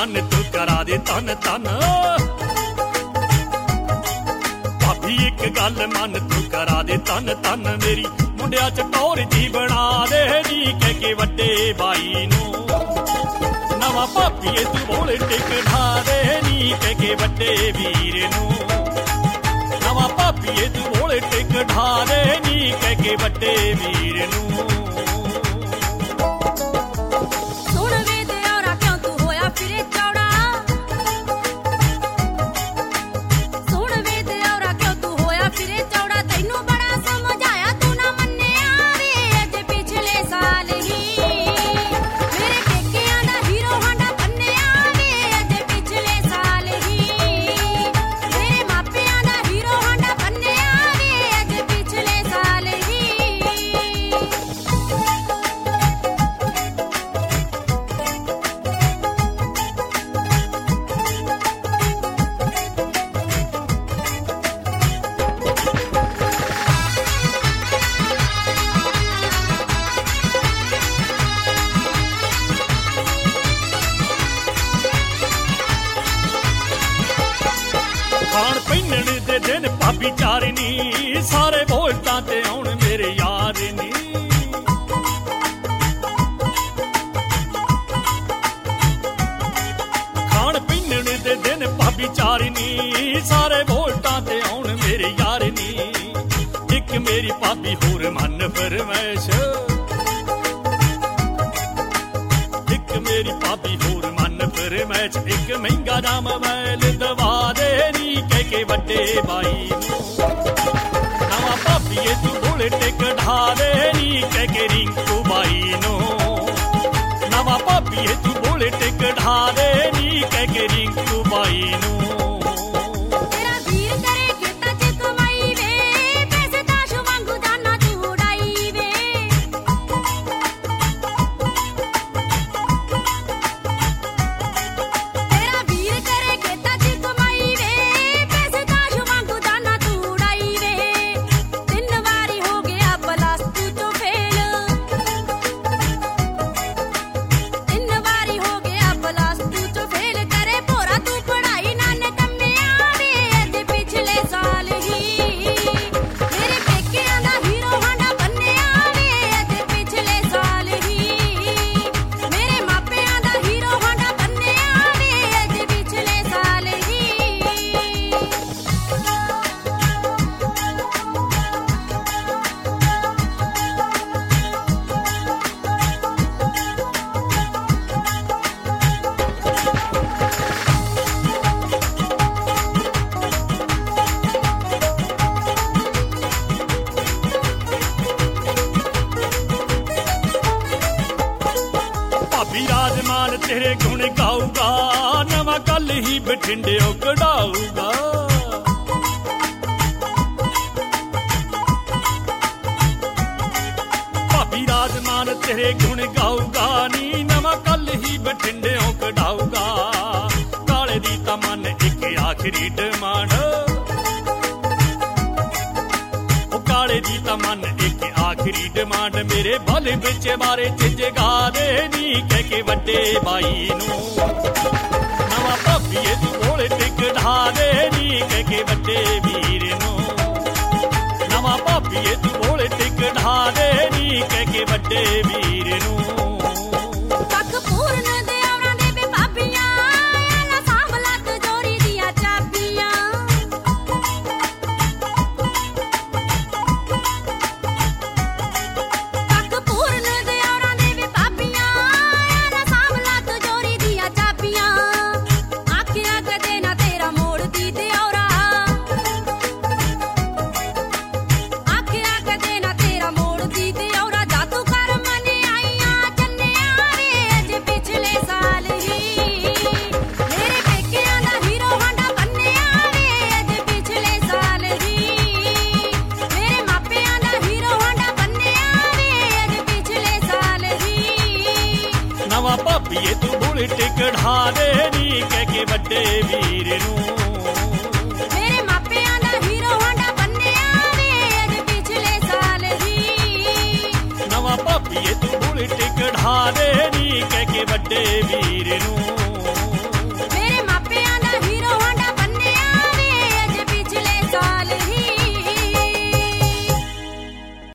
मन तू करा दे तन तन। भाभी एक गल मन तू करा दे तन तन, मेरी मुंडिया च टौर जी बना दे नी कह के वड्डे बाई नू। नवा भाभीए तू बोले टिक ढा दे नी कह के वड्डे वीर नू। नवा भाभीए तू बोले टिक ढा दे नी कह के वड्डे वीर नू। खाण पहनण दे दिन भाभी चारनी, सारे वोटां ते आउण मेरे यार नी। खाण पहनण दे दिन भाभी चारनी, सारे वोटां ते आउण मेरे यार नी। एक मेरी भाभी होर मन फरमैश, एक मेरी भाभी होर मन फरमैश, एक महंगा जा मोबाइल दवा दे नी कह के वड्डे बाई नू। नवा भाभीए तू बोले टिक ढा दे नी कह के रिंकू बाई नू। नवा भाभीए तू बोले टिक ढा दे नी कह के रिंकू बाई नू। विराजमान तेरे गुण गाऊगा, नवा कल ही बठिंडे कढ़ाऊगा। विराजमान तेरे गुण गाऊगा नी, नवा कल ही बठिंडे कढ़ाऊगा। काले दी तमन एक आखिरी डिमांड, काले दी तमन एक आखिरी डिमांड, मेरे भले बिच बारे च जगा दे नी कह के वड्डे बाई नू। नवा भाभीए तू बोले टिक ढा दे नी कह के वड्डे वीर नू। नवा भाभीए तू बोले टिक ढा दे नी कह के वड्डे वीर नू। भाभीए तू बुल टिक ढा दे नी कह के वड्डे वीर नू।